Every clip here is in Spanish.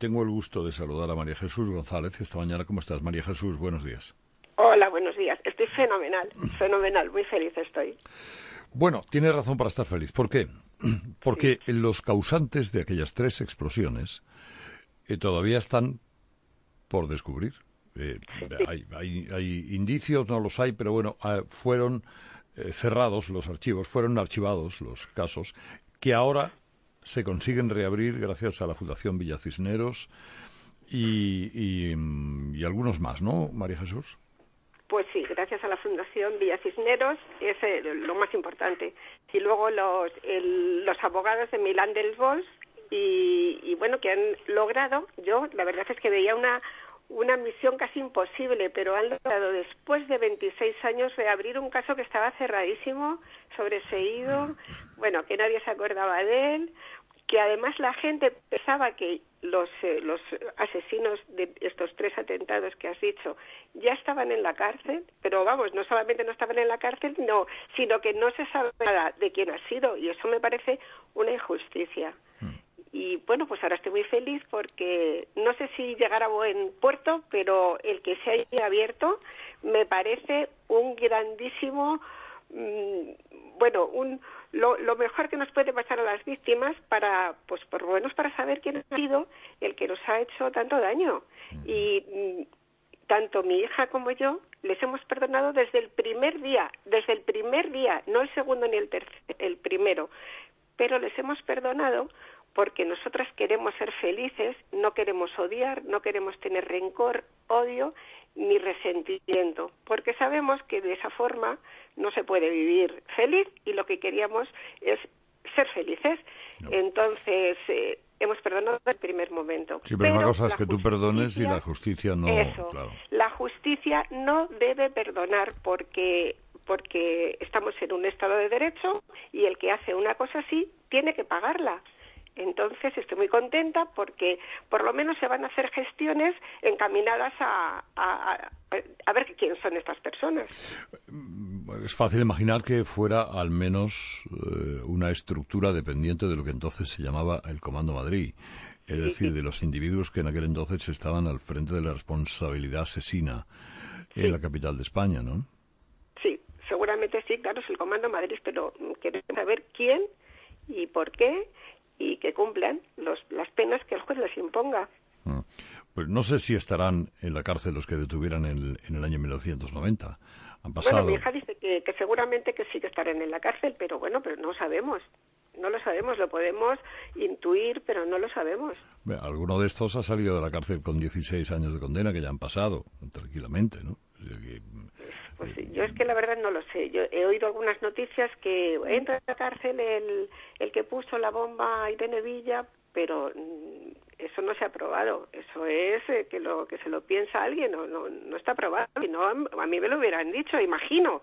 tengo el gusto de saludar a María Jesús González esta mañana. ¿Cómo estás, María Jesús? Buenos días. Hola, buenos días. Estoy fenomenal, muy feliz estoy. Bueno, tiene razón para estar feliz. ¿Por qué? Porque los causantes de aquellas 3 explosiones todavía están por descubrir. Hay indicios, no los hay, pero bueno, fueron cerrados los archivos, fueron archivados los casos, que ahora se consiguen reabrir gracias a la Fundación Villa Cisneros y algunos más, ¿no, María Jesús? Pues sí, gracias a la Fundación Villa Cisneros es lo más importante. Y luego los abogados de Milán del Bosch y bueno, que han logrado, yo la verdad es que veía una misión casi imposible, pero han logrado después de 26 años reabrir un caso que estaba cerradísimo, sobreseído, bueno, que nadie se acordaba de él, que además la gente pensaba que los asesinos de estos 3 atentados que has dicho ya estaban en la cárcel, pero vamos, no solamente no estaban en la cárcel, no, sino que no se sabe nada de quién ha sido, y eso me parece una injusticia. Y bueno, pues ahora estoy muy feliz porque no sé si llegará a buen puerto, pero el que se haya abierto me parece un grandísimo, lo mejor que nos puede pasar a las víctimas para, pues por lo menos para saber quién ha sido el que nos ha hecho tanto daño. Y tanto mi hija como yo les hemos perdonado desde el primer día, no el segundo ni el tercero, el primero, pero les hemos perdonado porque nosotras queremos ser felices, no queremos odiar, no queremos tener rencor, odio ni resentimiento, porque sabemos que de esa forma no se puede vivir feliz y lo que queríamos es ser felices. No. Entonces, hemos perdonado desde el primer momento. Sí, pero una cosa es que tú perdones y la justicia no... Eso, claro. La justicia no debe perdonar porque estamos en un Estado de Derecho y el que hace una cosa así tiene que pagarla. Entonces estoy muy contenta porque por lo menos se van a hacer gestiones encaminadas a ver quién son estas personas. Es fácil imaginar que fuera al menos una estructura dependiente de lo que entonces se llamaba el Comando Madrid, es decir, de los individuos que en aquel entonces estaban al frente de la responsabilidad asesina en la capital de España, ¿no? Sí, seguramente sí, claro, es el Comando Madrid, pero queremos saber quién y por qué y que cumplan las penas que el juez les imponga. Pues no sé si estarán en la cárcel los que detuvieran en el año 1990. Han pasado... Bueno, mi hija dice que seguramente que sí que estarán en la cárcel, pero bueno, pero no sabemos. No lo sabemos, lo podemos intuir, pero no lo sabemos. Alguno de estos ha salido de la cárcel con 16 años de condena que ya han pasado, tranquilamente, ¿no? Pues yo es que la verdad no lo sé. Yo he oído algunas noticias que entra a la cárcel el que puso la bomba a Irene Villa, pero eso no se ha probado. Eso es que se lo piensa alguien, no está probado. Si no, a mí me lo hubieran dicho, imagino,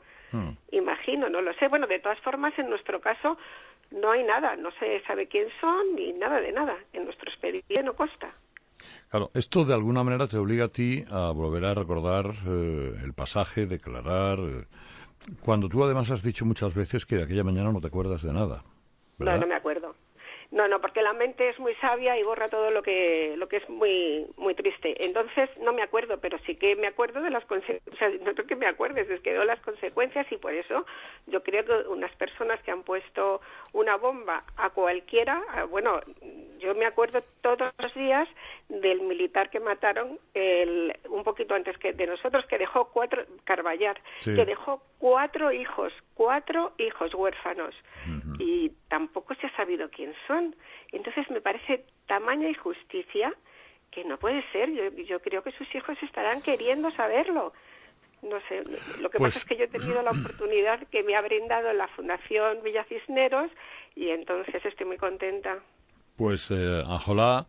no lo sé. Bueno, de todas formas, en nuestro caso no hay nada, no se sabe quién son ni nada de nada. En nuestro expediente no consta. Claro, esto de alguna manera te obliga a ti a volver a recordar el pasaje, declarar, cuando tú además has dicho muchas veces que de aquella mañana no te acuerdas de nada, ¿verdad? No me acuerdo. No, porque la mente es muy sabia y borra todo lo que es muy muy triste. Entonces no me acuerdo, pero sí que me acuerdo de las consecuencias. No creo que me acuerdes, es que veo las consecuencias y por eso yo creo que unas personas que han puesto una bomba a cualquiera, bueno, yo me acuerdo todos los días del militar que mataron un poquito antes que de nosotros, que dejó 4, Carballar, sí, que dejó 4 hijos huérfanos, y tampoco se ha sabido quién son. Entonces me parece tamaña injusticia que no puede ser. Yo creo que sus hijos estarán queriendo saberlo. No sé, lo que pasa es que yo he tenido la oportunidad que me ha brindado la Fundación Villa Cisneros y entonces estoy muy contenta. Pues, ojalá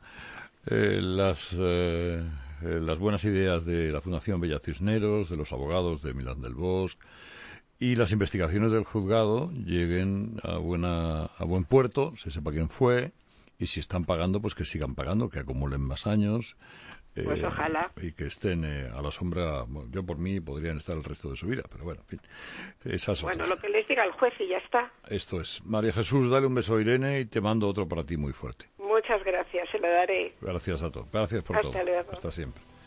las buenas ideas de la Fundación Villa Cisneros, de los abogados de Milán del Bosch y las investigaciones del juzgado lleguen a buen puerto, se sepa quién fue, y si están pagando, pues que sigan pagando, que acumulen más años Pues ojalá. Y que estén a la sombra. Bueno, yo por mí podrían estar el resto de su vida, pero bueno, en fin. Esas Bueno, otras. lo que les diga el juez y ya está. Esto es. María Jesús, dale un beso a Irene y te mando otro para ti muy fuerte. Muchas gracias, se lo daré. Gracias a todos. Gracias por Hasta todo. luego. Hasta siempre.